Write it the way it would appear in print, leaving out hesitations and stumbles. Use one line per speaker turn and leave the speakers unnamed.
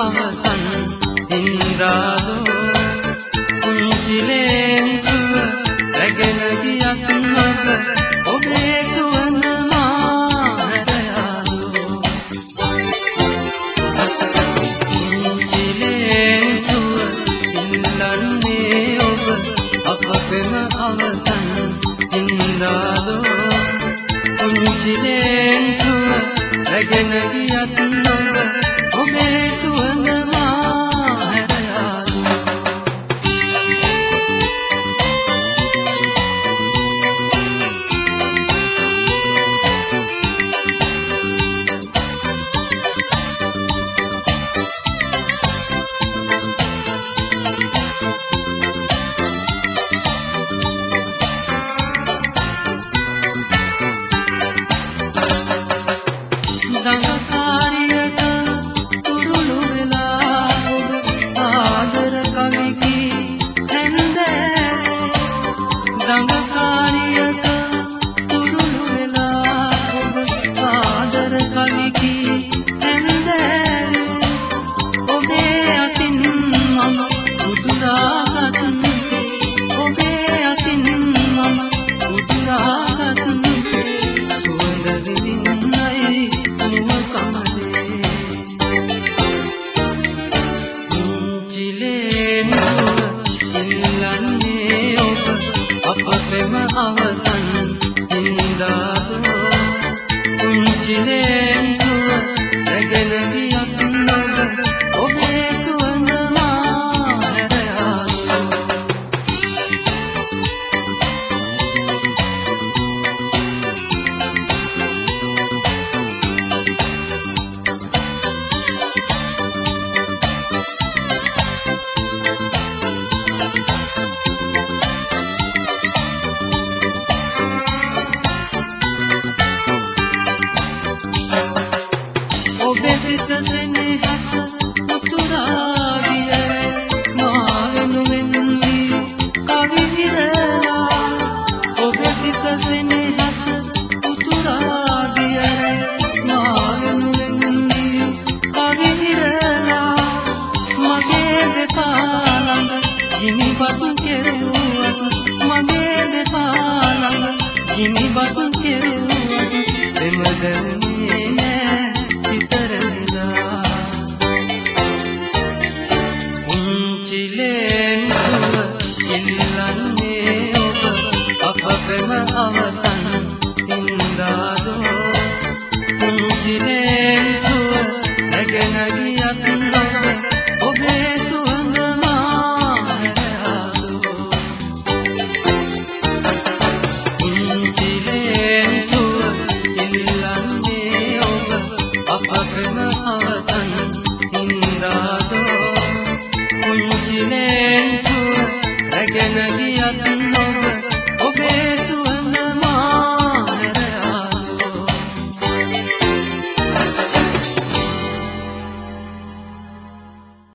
අවසන් ඉන්ද්‍රාලෝ කුංචිලෙන් සුව රැගෙන ගියත් ඔබ ඔබේ සුවඳ මා හැරයාලෝ කුංචිලෙන් සුව ඉල්ලන්නේ ඔබ අපපෙම අවසන් ඉන්ද්‍රාලෝ කුංචිලෙන් සුව රැගෙන ගියත් ඔබ ඔබේ සුවඳ මා හැරයාලෝ දඟකාරියට තුරුළු වෙලා ඔබ ආදර කවිකි හැන්දෑවේ දඟකාරියට තුරුළු වෙලා ඔබ ආදර කවිකි හැන්දෑවේ ඔබේ අතින් මම උදුරාගත් ඔබේ අතින් මම උදුරාගත් සුවඳ විඳින්නයි අපපෙම අවසන් ඉන්ද්‍රාලෝ කුංචිලෙන් සුව රැගෙන ගියත් ඔබ ඔබේ සුවඳ මා හැරයාලෝ ඔබේ සිත සෙනෙහස උතුරා ගිය මා වෙනුවෙන් කවි විරලා ඔබේ සිත සෙනෙහස උතුරා ගිය මා වෙනුවෙන් කවි විරලා මගේ දෙපා ළඟ ගිනිබත් කෙරුවත් මගේ දෙපා ළඟ ගිනිබත් කෙරුවත් එමදනේ සිතරලා